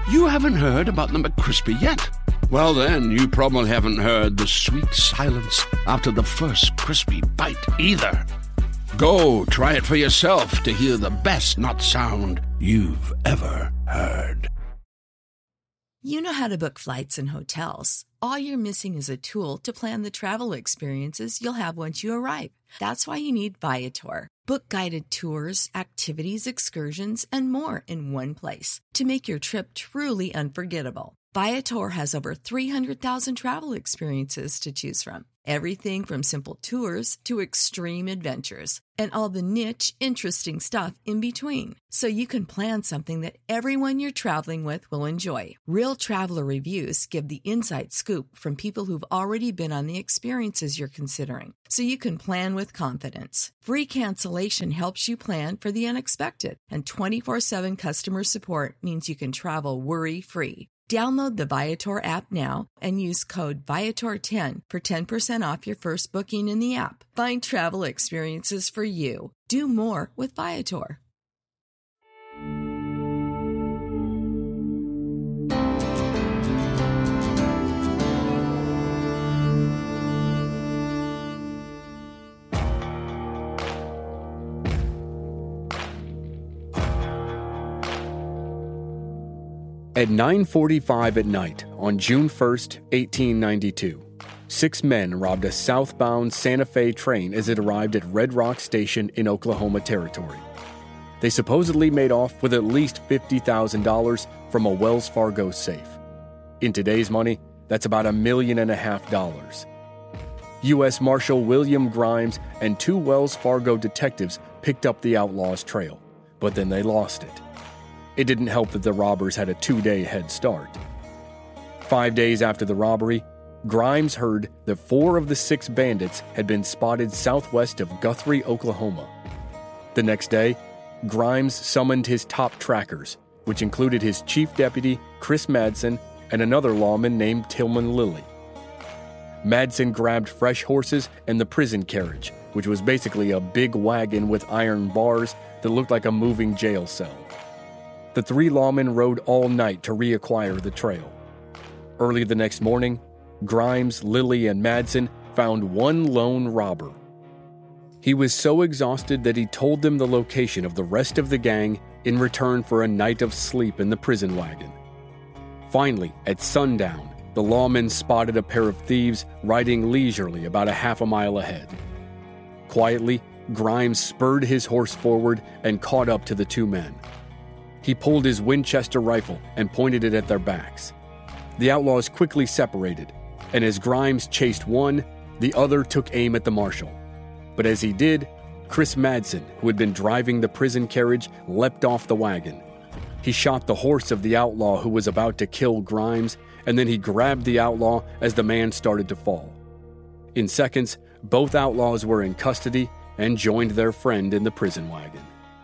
You haven't heard about the McCrispy yet? Well, then, you probably haven't heard the sweet silence after the first crispy bite either. Go try it for yourself to hear the best nut sound you've ever heard. You know how to book flights and hotels. All you're missing is a tool to plan the travel experiences you'll have once you arrive. That's why you need Viator. Book guided tours, activities, excursions, and more in one place to make your trip truly unforgettable. Viator has over 300,000 travel experiences to choose from. Everything from simple tours to extreme adventures and all the niche, interesting stuff in between. So you can plan something that everyone you're traveling with will enjoy. Real traveler reviews give the inside scoop from people who've already been on the experiences you're considering. So you can plan with confidence. Free cancellation helps you plan for the unexpected. And 24/7 customer support means you can travel worry-free. Download the Viator app now and use code Viator10 for 10% off your first booking in the app. Find travel experiences for you. Do more with Viator. At 9:45 at night on June 1st, 1892, 6 men robbed a southbound Santa Fe train as it arrived at Red Rock Station in Oklahoma Territory. They supposedly made off with at least $50,000 from a Wells Fargo safe. In today's money, that's about $1.5 million. U.S. Marshal William Grimes and 2 Wells Fargo detectives picked up the outlaws' trail, but then they lost it. It didn't help that the robbers had a 2-day head start. 5 days after the robbery, Grimes heard that 4 of the 6 bandits had been spotted southwest of Guthrie, Oklahoma. The next day, Grimes summoned his top trackers, which included his chief deputy, Chris Madsen, and another lawman named Tillman Lilly. Madsen grabbed fresh horses and the prison carriage, which was basically a big wagon with iron bars that looked like a moving jail cell. The 3 lawmen rode all night to reacquire the trail. Early the next morning, Grimes, Lilly, and Madsen found one lone robber. He was so exhausted that he told them the location of the rest of the gang in return for a night of sleep in the prison wagon. Finally, at sundown, the lawmen spotted a pair of thieves riding leisurely about a half a mile ahead. Quietly, Grimes spurred his horse forward and caught up to the 2 men. He pulled his Winchester rifle and pointed it at their backs. The outlaws quickly separated, and as Grimes chased one, the other took aim at the marshal. But as he did, Chris Madsen, who had been driving the prison carriage, leapt off the wagon. He shot the horse of the outlaw who was about to kill Grimes, and then he grabbed the outlaw as the man started to fall. In seconds, both outlaws were in custody and joined their friend in the prison wagon.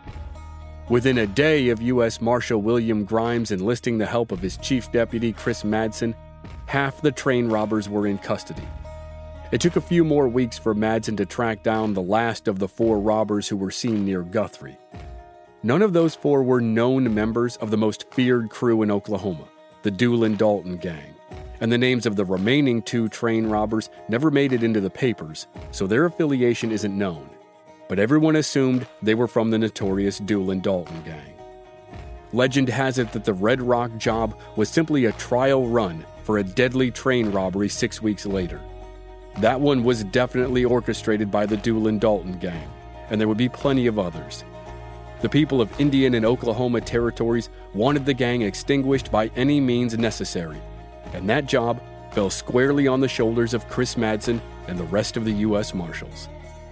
Within a day of U.S. Marshal William Grimes enlisting the help of his chief deputy, Chris Madsen, half the train robbers were in custody. It took a few more weeks for Madsen to track down the last of the 4 robbers who were seen near Guthrie. None of those 4 were known members of the most feared crew in Oklahoma, the Doolin-Dalton gang, and the names of the remaining 2 train robbers never made it into the papers, so their affiliation isn't known. But everyone assumed they were from the notorious Doolin-Dalton gang. Legend has it that the Red Rock job was simply a trial run for a deadly train robbery 6 weeks later. That one was definitely orchestrated by the Doolin-Dalton gang, and there would be plenty of others. The people of Indian and Oklahoma territories wanted the gang extinguished by any means necessary, and that job fell squarely on the shoulders of Chris Madsen and the rest of the U.S. Marshals.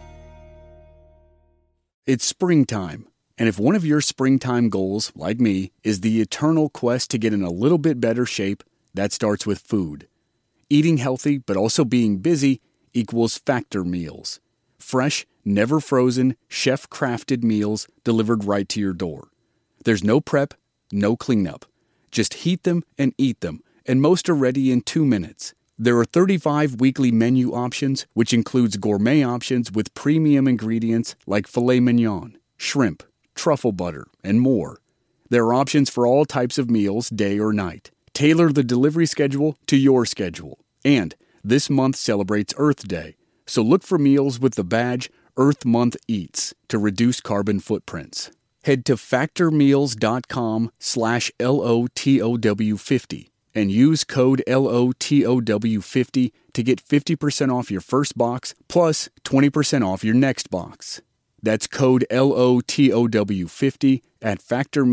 It's springtime, and if one of your springtime goals, like me, is the eternal quest to get in a little bit better shape, that starts with food. Eating healthy but also being busy equals Factor meals. Fresh, never frozen, chef-crafted meals delivered right to your door. There's no prep, no cleanup. Just heat them and eat them, and most are ready in 2 minutes. There are 35 weekly menu options, which includes gourmet options with premium ingredients like filet mignon, shrimp, truffle butter, and more. There are options for all types of meals, day or night. Tailor the delivery schedule to your schedule. And this month celebrates Earth Day, so look for meals with the badge Earth Month Eats to reduce carbon footprints. Head to factormeals.com/LOTOW50 and use code LOTOW50 to get 50% off your first box plus 20% off your next box. That's code LOTOW50 at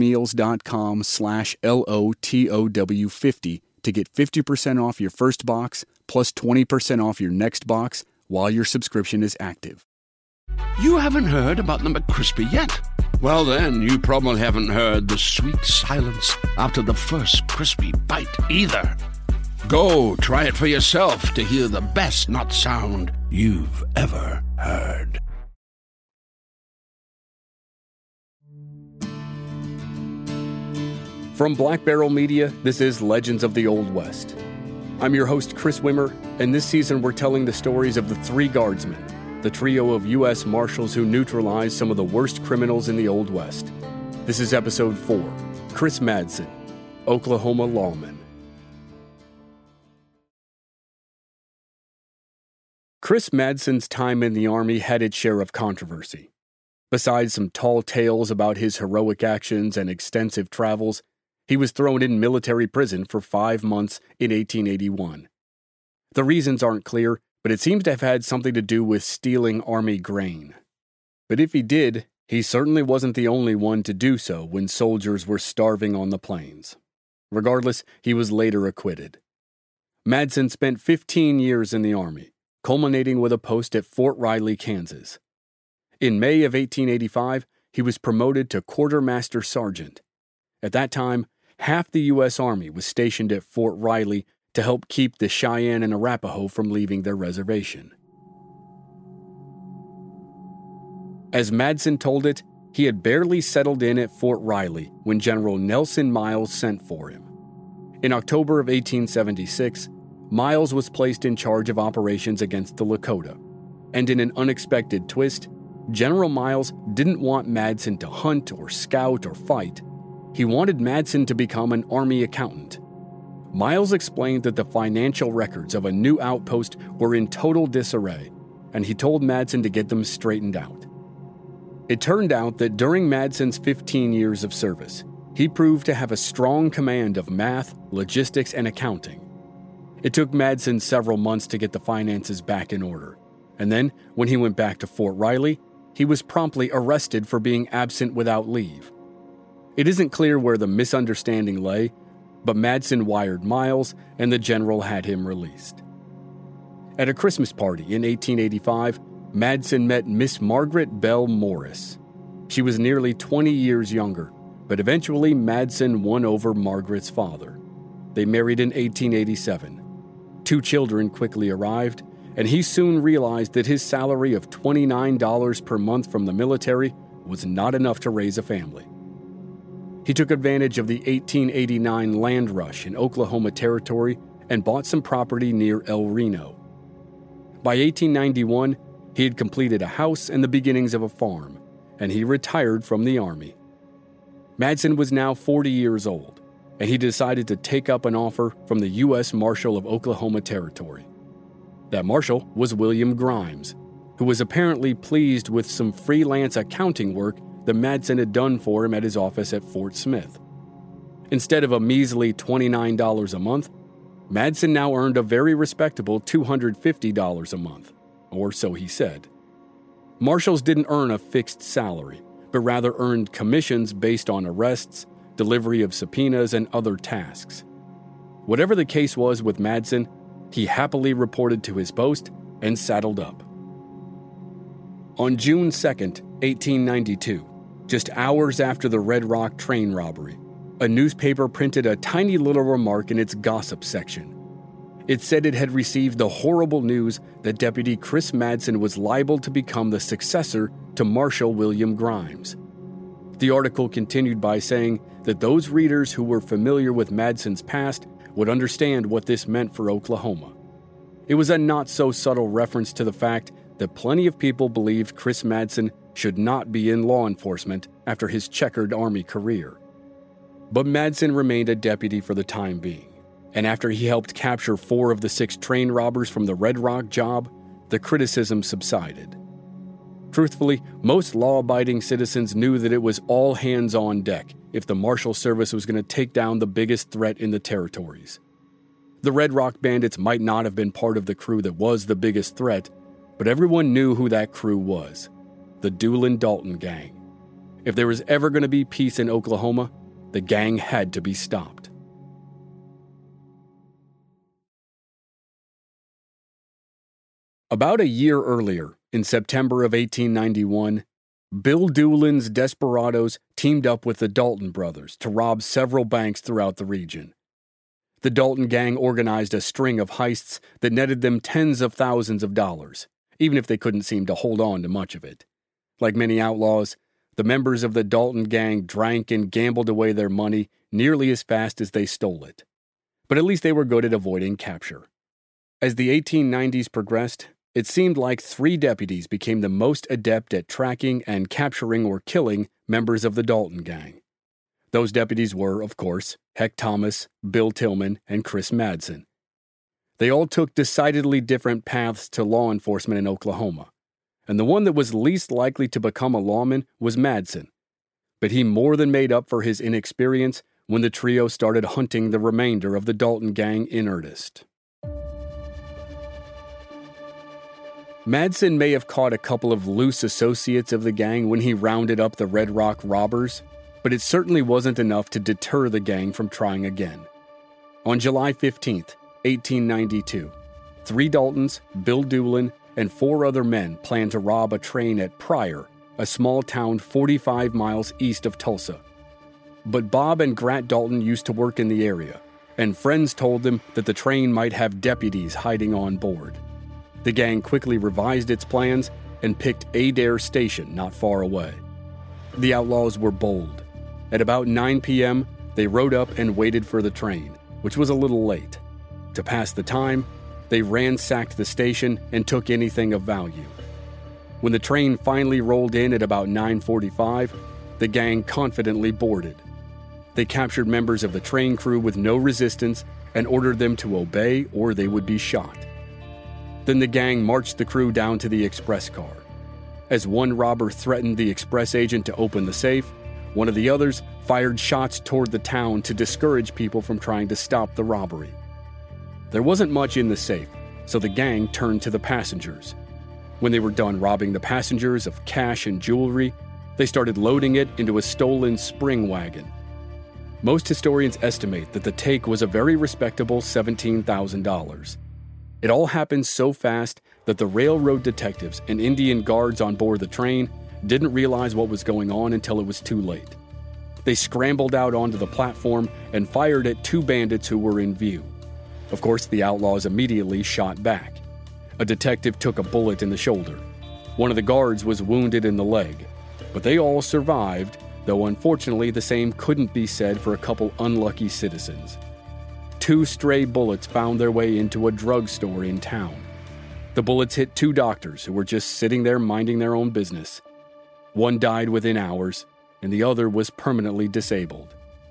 factormeals.com/LOTOW50 to get 50% off your first box plus 20% off your next box while your subscription is active. You haven't heard about the McCrispy yet? Well, then, you probably haven't heard the sweet silence after the first crispy bite either. Go try it for yourself to hear the best nut sound you've ever heard. From Black Barrel Media, this is Legends of the Old West. I'm your host, Chris Wimmer, and this season we're telling the stories of the Three Guardsmen, the trio of U.S. Marshals who neutralized some of the worst criminals in the Old West. This is Episode 4, Chris Madsen, Oklahoma Lawman. Chris Madsen's time in the Army had its share of controversy. Besides some tall tales about his heroic actions and extensive travels, he was thrown in military prison for 5 months in 1881. The reasons aren't clear, but it seems to have had something to do with stealing Army grain. But if he did, he certainly wasn't the only one to do so when soldiers were starving on the plains. Regardless, he was later acquitted. Madsen spent 15 years in the Army, culminating with a post at Fort Riley, Kansas. In May of 1885, he was promoted to quartermaster sergeant. At that time, half the U.S. Army was stationed at Fort Riley to help keep the Cheyenne and Arapaho from leaving their reservation. As Madsen told it, he had barely settled in at Fort Riley when General Nelson Miles sent for him. In October of 1876, Miles was placed in charge of operations against the Lakota, and in an unexpected twist, General Miles didn't want Madsen to hunt or scout or fight. He wanted Madsen to become an Army accountant. Miles explained that the financial records of a new outpost were in total disarray, and he told Madsen to get them straightened out. It turned out that during Madsen's 15 years of service, he proved to have a strong command of math, logistics, and accounting. It took Madsen several months to get the finances back in order, and then, when he went back to Fort Riley, he was promptly arrested for being absent without leave. It isn't clear where the misunderstanding lay, but Madsen wired Miles, and the general had him released. At a Christmas party in 1885, Madsen met Miss Margaret Bell Morris. She was nearly 20 years younger, but eventually Madsen won over Margaret's father. They married in 1887. 2 children quickly arrived, and he soon realized that his salary of $29 per month from the military was not enough to raise a family. He took advantage of the 1889 land rush in Oklahoma Territory and bought some property near El Reno. By 1891, he had completed a house and the beginnings of a farm, and he retired from the Army. Madsen was now 40 years old, and he decided to take up an offer from the U.S. Marshal of Oklahoma Territory. That marshal was William Grimes, who was apparently pleased with some freelance accounting work that Madsen had done for him at his office at Fort Smith. Instead of a measly $29 a month, Madsen now earned a very respectable $250 a month, or so he said. Marshals didn't earn a fixed salary, but rather earned commissions based on arrests, delivery of subpoenas, and other tasks. Whatever the case was with Madsen, he happily reported to his post and saddled up. On June 2, 1892, just hours after the Red Rock train robbery, a newspaper printed a tiny little remark in its gossip section. It said it had received the horrible news that Deputy Chris Madsen was liable to become the successor to Marshal William Grimes. The article continued by saying that those readers who were familiar with Madsen's past would understand what this meant for Oklahoma. It was a not-so-subtle reference to the fact that plenty of people believed Chris Madsen should not be in law enforcement after his checkered Army career. But Madsen remained a deputy for the time being, and after he helped capture 4 of the 6 train robbers from the Red Rock job, the criticism subsided. Truthfully, most law-abiding citizens knew that it was all hands on deck if the Marshal Service was going to take down the biggest threat in the territories. The Red Rock Bandits might not have been part of the crew that was the biggest threat, but everyone knew who that crew was: the Doolin-Dalton Gang. If there was ever going to be peace in Oklahoma, the gang had to be stopped. About a year earlier, in September of 1891, Bill Doolin's desperados teamed up with the Dalton brothers to rob several banks throughout the region. The Dalton gang organized a string of heists that netted them tens of thousands of dollars, even if they couldn't seem to hold on to much of it. Like many outlaws, the members of the Dalton gang drank and gambled away their money nearly as fast as they stole it. But at least they were good at avoiding capture. As the 1890s progressed, it seemed like 3 deputies became the most adept at tracking and capturing or killing members of the Dalton gang. Those deputies were, of course, Heck Thomas, Bill Tillman, and Chris Madsen. They all took decidedly different paths to law enforcement in Oklahoma, and the one that was least likely to become a lawman was Madsen. But he more than made up for his inexperience when the trio started hunting the remainder of the Dalton gang in earnest. Madsen may have caught a couple of loose associates of the gang when he rounded up the Red Rock robbers, but it certainly wasn't enough to deter the gang from trying again. On July 15th, 1892, 3 Daltons, Bill Doolin, and 4 other men planned to rob a train at Pryor, a small town 45 miles east of Tulsa. But Bob and Grat Dalton used to work in the area, and friends told them that the train might have deputies hiding on board. The gang quickly revised its plans and picked Adair Station not far away. The outlaws were bold. At about 9 p.m., they rode up and waited for the train, which was a little late. To pass the time, they ransacked the station and took anything of value. When the train finally rolled in at about 9:45, the gang confidently boarded. They captured members of the train crew with no resistance and ordered them to obey or they would be shot. Then the gang marched the crew down to the express car. As one robber threatened the express agent to open the safe, one of the others fired shots toward the town to discourage people from trying to stop the robbery. There wasn't much in the safe, so the gang turned to the passengers. When they were done robbing the passengers of cash and jewelry, they started loading it into a stolen spring wagon. Most historians estimate that the take was a very respectable $17,000. It all happened so fast that the railroad detectives and Indian guards on board the train didn't realize what was going on until it was too late. They scrambled out onto the platform and fired at 2 bandits who were in view. Of course, the outlaws immediately shot back. A detective took a bullet in the shoulder. One of the guards was wounded in the leg, but they all survived, though unfortunately the same couldn't be said for a couple unlucky citizens. 2 stray bullets found their way into a drugstore in town. The bullets hit 2 doctors who were just sitting there minding their own business. One died within hours, and the other was permanently disabled.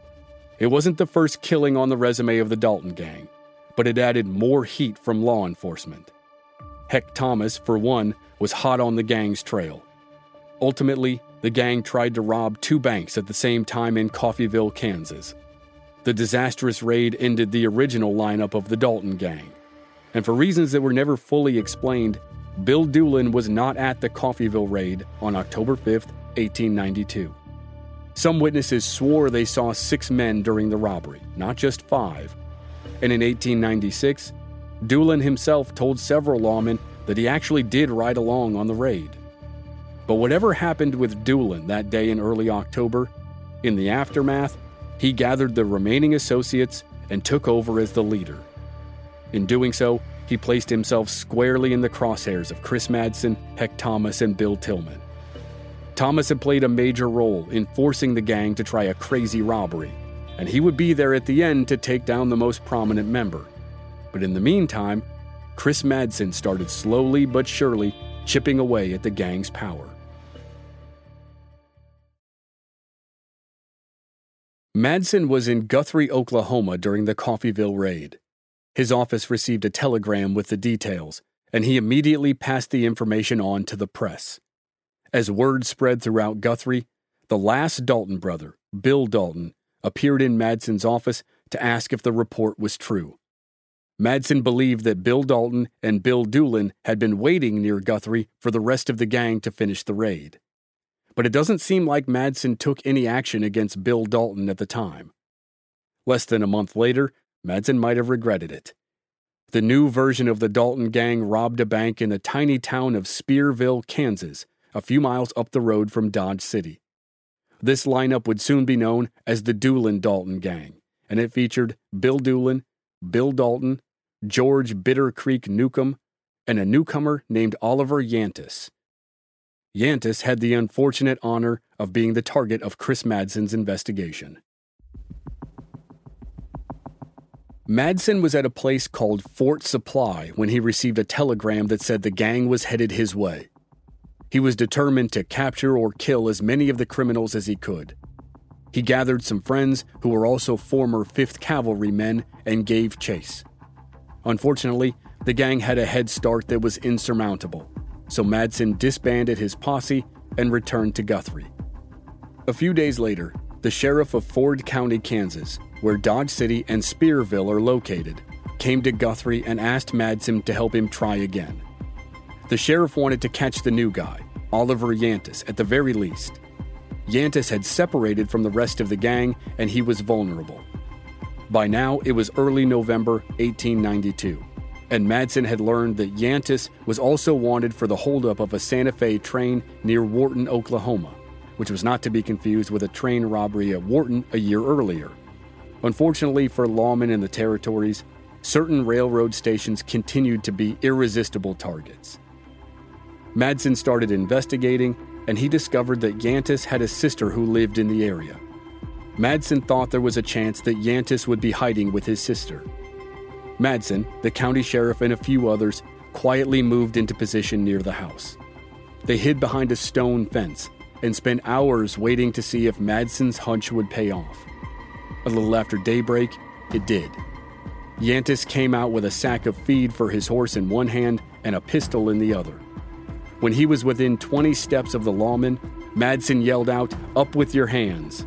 It wasn't the first killing on the resume of the Dalton gang, but it added more heat from law enforcement. Heck Thomas, for one, was hot on the gang's trail. Ultimately, the gang tried to rob 2 banks at the same time in Coffeyville, Kansas. The disastrous raid ended the original lineup of the Dalton gang. And for reasons that were never fully explained, Bill Doolin was not at the Coffeyville raid on October 5th, 1892. Some witnesses swore they saw 6 men during the robbery, not just 5. And in 1896, Doolin himself told several lawmen that he actually did ride along on the raid. But whatever happened with Doolin that day in early October, in the aftermath, he gathered the remaining associates and took over as the leader. In doing so, he placed himself squarely in the crosshairs of Chris Madsen, Heck Thomas, and Bill Tillman. Thomas had played a major role in forcing the gang to try a crazy robbery, and he would be there at the end to take down the most prominent member. But in the meantime, Chris Madsen started slowly but surely chipping away at the gang's power. Madsen was in Guthrie, Oklahoma during the Coffeyville raid. His office received a telegram with the details, and he immediately passed the information on to the press. As word spread throughout Guthrie, the last Dalton brother, Bill Dalton, appeared in Madsen's office to ask if the report was true. Madsen believed that Bill Dalton and Bill Doolin had been waiting near Guthrie for the rest of the gang to finish the raid. But it doesn't seem like Madsen took any action against Bill Dalton at the time. Less than a month later, Madsen might have regretted it. The new version of the Dalton gang robbed a bank in the tiny town of Spearville, Kansas, a few miles up the road from Dodge City. This lineup would soon be known as the Doolin-Dalton gang, and it featured Bill Doolin, Bill Dalton, George Bitter Creek Newcomb, and a newcomer named Oliver Yantis. Yantis had the unfortunate honor of being the target of Chris Madsen's investigation. Madsen was at a place called Fort Supply when he received a telegram that said the gang was headed his way. He was determined to capture or kill as many of the criminals as he could. He gathered some friends who were also former 5th Cavalry men and gave chase. Unfortunately, the gang had a head start that was insurmountable, so Madsen disbanded his posse and returned to Guthrie. A few days later, the sheriff of Ford County, Kansas, where Dodge City and Spearville are located, came to Guthrie and asked Madsen to help him try again. The sheriff wanted to catch the new guy, Oliver Yantis, at the very least. Yantis had separated from the rest of the gang, and he was vulnerable. By now, it was early November 1892, and Madsen had learned that Yantis was also wanted for the holdup of a Santa Fe train near Wharton, Oklahoma, which was not to be confused with a train robbery at Wharton a year earlier. Unfortunately for lawmen in the territories, certain railroad stations continued to be irresistible targets. Madsen started investigating, and he discovered that Yantis had a sister who lived in the area. Madsen thought there was a chance that Yantis would be hiding with his sister. Madsen, the county sheriff, and a few others quietly moved into position near the house. They hid behind a stone fence and spent hours waiting to see if Madsen's hunch would pay off. A little after daybreak, it did. Yantis came out with a sack of feed for his horse in one hand and a pistol in the other. When he was within 20 steps of the lawman, Madsen yelled out, "Up with your hands."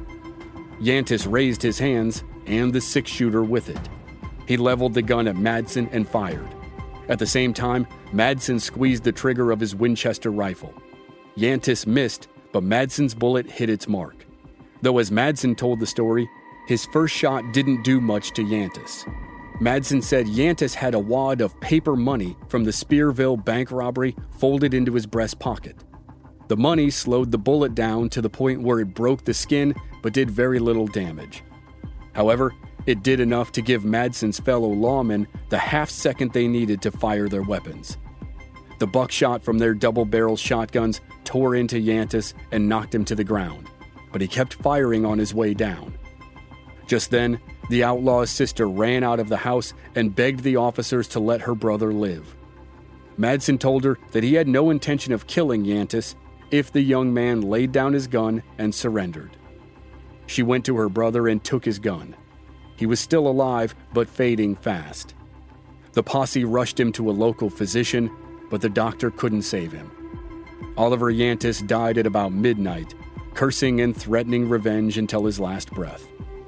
Yantis raised his hands and the six-shooter with it. He leveled the gun at Madsen and fired. At the same time, Madsen squeezed the trigger of his Winchester rifle. Yantis missed, but Madsen's bullet hit its mark. Though as Madsen told the story, his first shot didn't do much to Yantis. Madsen said Yantis had a wad of paper money from the Spearville bank robbery folded into his breast pocket. The money slowed the bullet down to the point where it broke the skin but did very little damage. However, it did enough to give Madsen's fellow lawmen the half-second they needed to fire their weapons. The buckshot from their double-barrel shotguns tore into Yantis and knocked him to the ground, but he kept firing on his way down. Just then, the outlaw's sister ran out of the house and begged the officers to let her brother live. Madsen told her that he had no intention of killing Yantis if the young man laid down his gun and surrendered. She went to her brother and took his gun. He was still alive, but fading fast. The posse rushed him to a local physician, but the doctor couldn't save him. Oliver Yantis died at about midnight, cursing and threatening revenge until his last breath.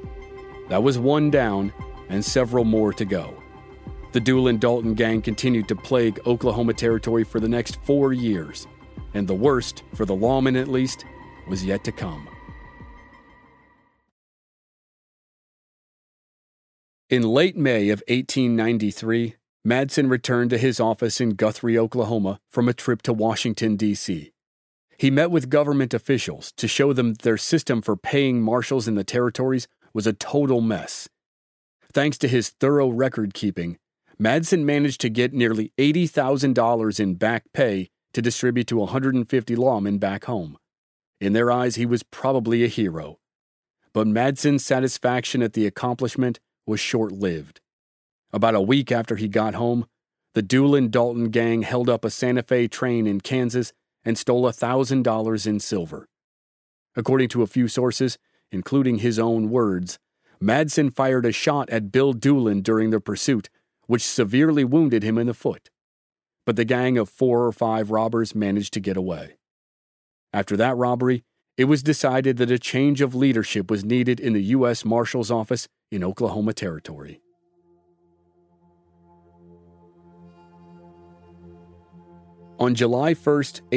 That was one down, and several more to go. The Doolin-Dalton gang continued to plague Oklahoma Territory for the next 4 years, and the worst, for the lawmen at least, was yet to come. In late May of 1893, Madsen returned to his office in Guthrie, Oklahoma, from a trip to Washington, D.C. He met with government officials to show them their system for paying marshals in the territories was a total mess. Thanks to his thorough record-keeping, Madsen managed to get nearly $80,000 in back pay to distribute to 150 lawmen back home. In their eyes, he was probably a hero. But Madsen's satisfaction at the accomplishment was short-lived. About a week after he got home, the Doolin-Dalton gang held up a Santa Fe train in Kansas and stole $1,000 in silver. According to a few sources, including his own words, Madsen fired a shot at Bill Doolin during the pursuit, which severely wounded him in the foot. But the gang of 4 or 5 robbers managed to get away. After that robbery, it was decided that a change of leadership was needed in the U.S. Marshal's office in Oklahoma Territory. On July 1,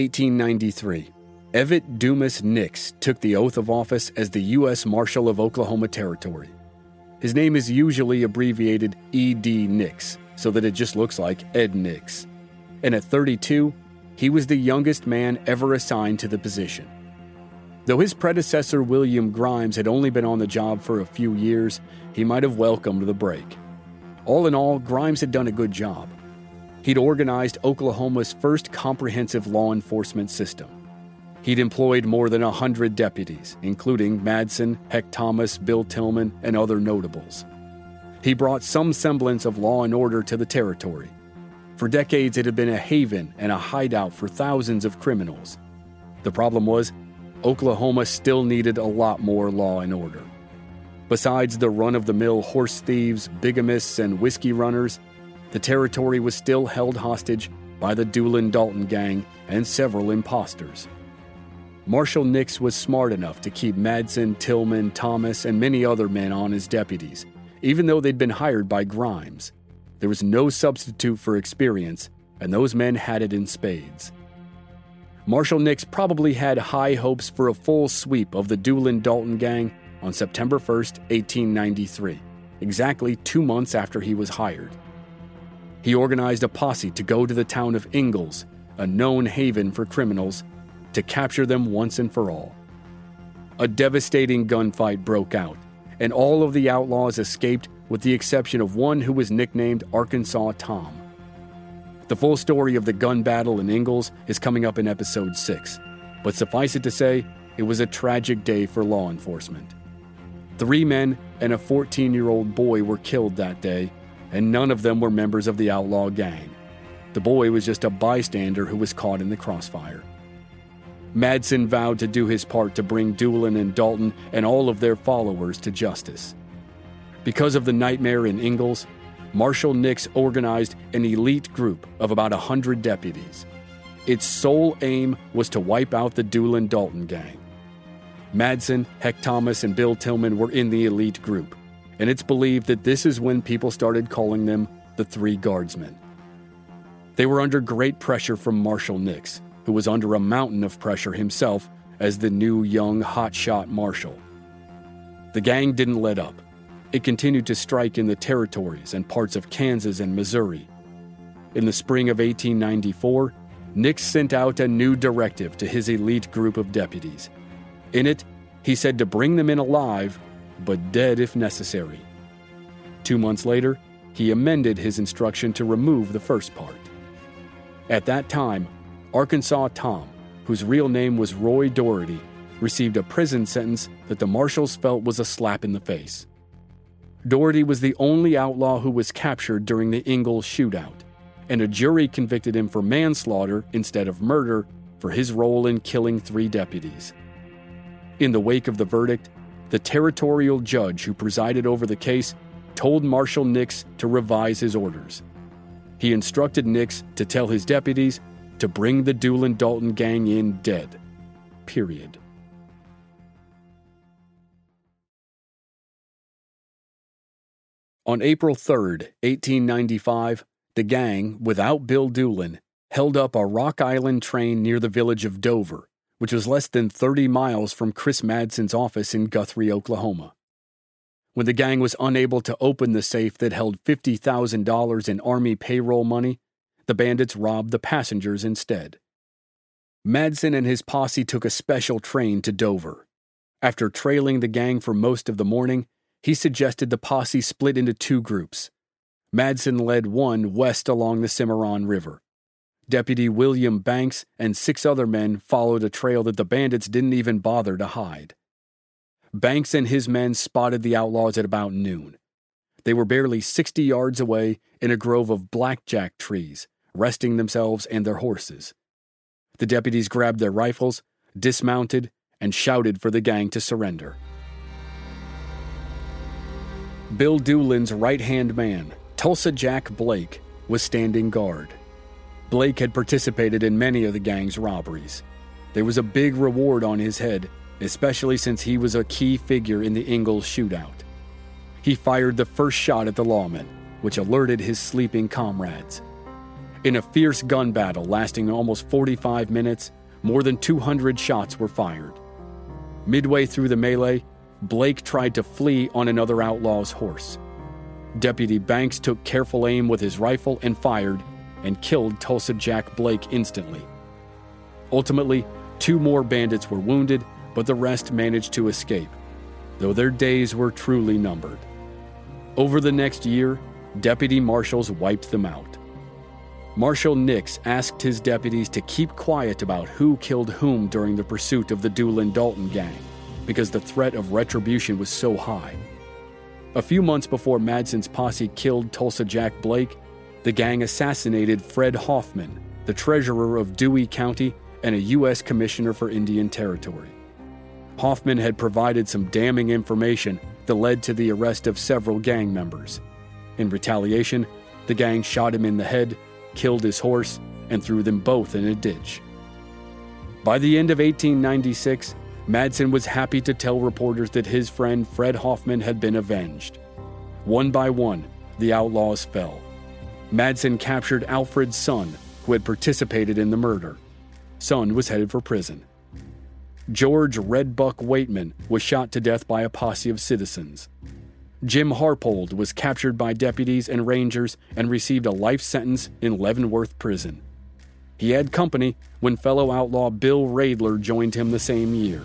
1893, Evett Dumas Nix took the oath of office as the U.S. Marshal of Oklahoma Territory. His name is usually abbreviated E.D. Nix, so that it just looks like Ed Nix. And at 32, he was the youngest man ever assigned to the position. Though his predecessor William Grimes had only been on the job for a few years, he might have welcomed the break. All in all, Grimes had done a good job. He'd organized Oklahoma's first comprehensive law enforcement system. He'd employed more than 100 deputies, including Madsen, Heck Thomas, Bill Tillman, and other notables. He brought some semblance of law and order to the territory. For decades, it had been a haven and a hideout for thousands of criminals. The problem was, Oklahoma still needed a lot more law and order. Besides the run-of-the-mill horse thieves, bigamists, and whiskey runners, the territory was still held hostage by the Doolin-Dalton gang and several imposters. Marshal Nix was smart enough to keep Madsen, Tillman, Thomas, and many other men on as deputies, even though they'd been hired by Grimes. There was no substitute for experience, and those men had it in spades. Marshal Nix probably had high hopes for a full sweep of the Doolin-Dalton gang on September 1, 1893, exactly 2 months after he was hired. He organized a posse to go to the town of Ingalls, a known haven for criminals, to capture them once and for all. A devastating gunfight broke out, and all of the outlaws escaped with the exception of one who was nicknamed Arkansas Tom. The full story of the gun battle in Ingalls is coming up in episode 6, but suffice it to say, it was a tragic day for law enforcement. 3 men and a 14-year-old boy were killed that day, and none of them were members of the outlaw gang. The boy was just a bystander who was caught in the crossfire. Madsen vowed to do his part to bring Doolin and Dalton and all of their followers to justice. Because of the nightmare in Ingalls, Marshal Nix organized an elite group of about 100 deputies. Its sole aim was to wipe out the Doolin-Dalton gang. Madsen, Heck Thomas, and Bill Tillman were in the elite group, and it's believed that this is when people started calling them the Three Guardsmen. They were under great pressure from Marshal Nix, who was under a mountain of pressure himself as the new young hotshot marshal. The gang didn't let up. It continued to strike in the territories and parts of Kansas and Missouri. In the spring of 1894, Nix sent out a new directive to his elite group of deputies. In it, he said to bring them in alive, but dead if necessary. 2 months later, he amended his instruction to remove the first part. At that time, Arkansas Tom, whose real name was Roy Doherty, received a prison sentence that the marshals felt was a slap in the face. Doherty was the only outlaw who was captured during the Ingalls shootout, and a jury convicted him for manslaughter instead of murder for his role in killing 3 deputies. In the wake of the verdict, the territorial judge who presided over the case told Marshal Nix to revise his orders. He instructed Nix to tell his deputies to bring the Doolin-Dalton gang in dead. Period. On April 3, 1895, the gang, without Bill Doolin, held up a Rock Island train near the village of Dover, which was less than 30 miles from Chris Madsen's office in Guthrie, Oklahoma. When the gang was unable to open the safe that held $50,000 in Army payroll money, the bandits robbed the passengers instead. Madsen and his posse took a special train to Dover. After trailing the gang for most of the morning, he suggested the posse split into 2 groups. Madsen led one west along the Cimarron River. Deputy William Banks and 6 other men followed a trail that the bandits didn't even bother to hide. Banks and his men spotted the outlaws at about noon. They were barely 60 yards away in a grove of blackjack trees, resting themselves and their horses. The deputies grabbed their rifles, dismounted, and shouted for the gang to surrender. Bill Doolin's right-hand man, Tulsa Jack Blake, was standing guard. Blake had participated in many of the gang's robberies. There was a big reward on his head, especially since he was a key figure in the Ingalls shootout. He fired the first shot at the lawman, which alerted his sleeping comrades. In a fierce gun battle lasting almost 45 minutes, more than 200 shots were fired. Midway through the melee, Blake tried to flee on another outlaw's horse. Deputy Banks took careful aim with his rifle and fired, and killed Tulsa Jack Blake instantly. Ultimately, 2 more bandits were wounded, but the rest managed to escape, though their days were truly numbered. Over the next year, deputy marshals wiped them out. Marshal Nix asked his deputies to keep quiet about who killed whom during the pursuit of the Doolin-Dalton gang, because the threat of retribution was so high. A few months before Madsen's posse killed Tulsa Jack Blake, the gang assassinated Fred Hoffman, the treasurer of Dewey County and a U.S. Commissioner for Indian Territory. Hoffman had provided some damning information that led to the arrest of several gang members. In retaliation, the gang shot him in the head, killed his horse, and threw them both in a ditch. By the end of 1896, Madsen was happy to tell reporters that his friend Fred Hoffman had been avenged. One by one, the outlaws fell. Madsen captured Alfred's son, who had participated in the murder. Son was headed for prison. George Redbuck Waitman was shot to death by a posse of citizens. Jim Harpold was captured by deputies and rangers and received a life sentence in Leavenworth Prison. He had company when fellow outlaw Bill Radler joined him the same year.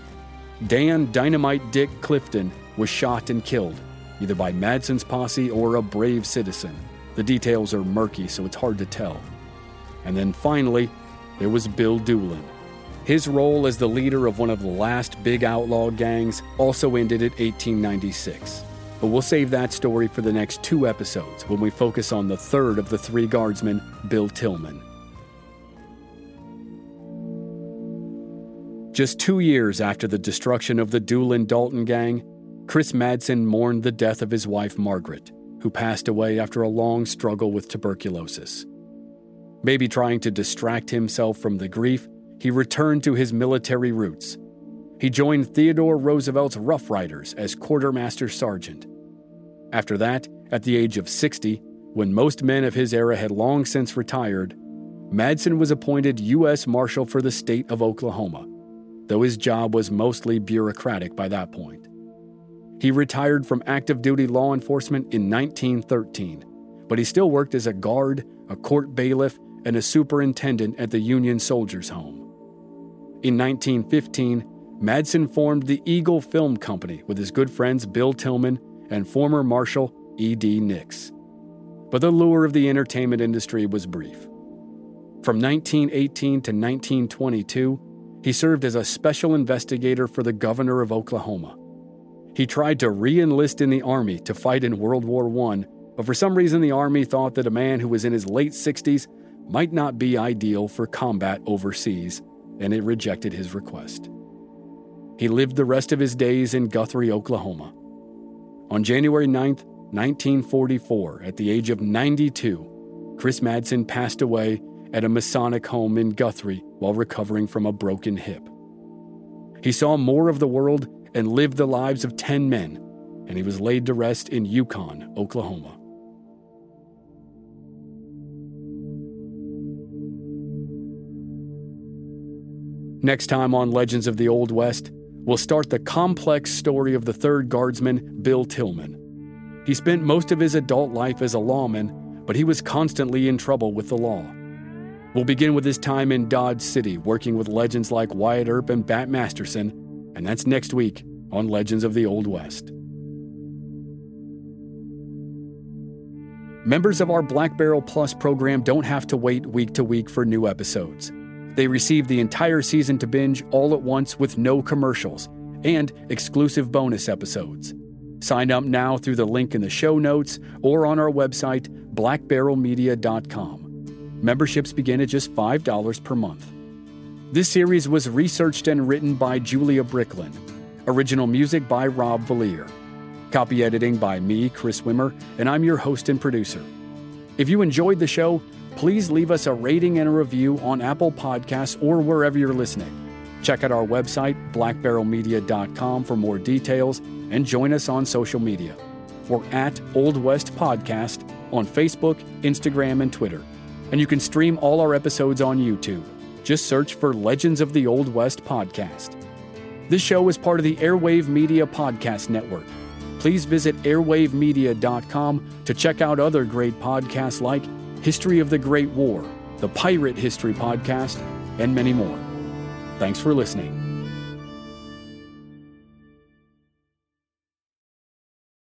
Dan Dynamite Dick Clifton was shot and killed, either by Madsen's posse or a brave citizen. The details are murky, so it's hard to tell. And then finally, there was Bill Doolin. His role as the leader of one of the last big outlaw gangs also ended at 1896. But we'll save that story for the next 2 episodes when we focus on the third of the 3 guardsmen, Bill Tillman. Just 2 years after the destruction of the Doolin-Dalton gang, Chris Madsen mourned the death of his wife Margaret, who passed away after a long struggle with tuberculosis. Maybe trying to distract himself from the grief, he returned to his military roots. He joined Theodore Roosevelt's Rough Riders as quartermaster sergeant. After that, at the age of 60, when most men of his era had long since retired, Madsen was appointed U.S. Marshal for the state of Oklahoma, though his job was mostly bureaucratic by that point. He retired from active duty law enforcement in 1913, but he still worked as a guard, a court bailiff, and a superintendent at the Union Soldiers' Home. In 1915, Madsen formed the Eagle Film Company with his good friends Bill Tillman and former Marshal E.D. Nix. But the lure of the entertainment industry was brief. From 1918 to 1922, he served as a special investigator for the governor of Oklahoma. He tried to re-enlist in the Army to fight in World War I, but for some reason the Army thought that a man who was in his late 60s might not be ideal for combat overseas, and it rejected his request. He lived the rest of his days in Guthrie, Oklahoma. On January 9, 1944, at the age of 92, Chris Madsen passed away at a Masonic home in Guthrie while recovering from a broken hip. He saw more of the world and lived the lives of 10 men, and he was laid to rest in Yukon, Oklahoma. Next time on Legends of the Old West, we'll start the complex story of the third guardsman, Bill Tillman. He spent most of his adult life as a lawman, but he was constantly in trouble with the law. We'll begin with his time in Dodge City, working with legends like Wyatt Earp and Bat Masterson, and that's next week on Legends of the Old West. Members of our Black Barrel Plus program don't have to wait week to week for new episodes. They receive the entire season to binge all at once with no commercials and exclusive bonus episodes. Sign up now through the link in the show notes or on our website, blackbarrelmedia.com. Memberships begin at just $5 per month. This series was researched and written by Julia Bricklin. Original music by Rob Valier. Copy editing by me, Chris Wimmer, and I'm your host and producer. If you enjoyed the show, please leave us a rating and a review on Apple Podcasts or wherever you're listening. Check out our website, blackbarrelmedia.com, for more details, and join us on social media. We're at Old West Podcast on Facebook, Instagram, and Twitter. And you can stream all our episodes on YouTube. Just search for Legends of the Old West Podcast. This show is part of the Airwave Media Podcast Network. Please visit airwavemedia.com to check out other great podcasts like History of the Great War, the Pirate History Podcast, and many more. Thanks for listening.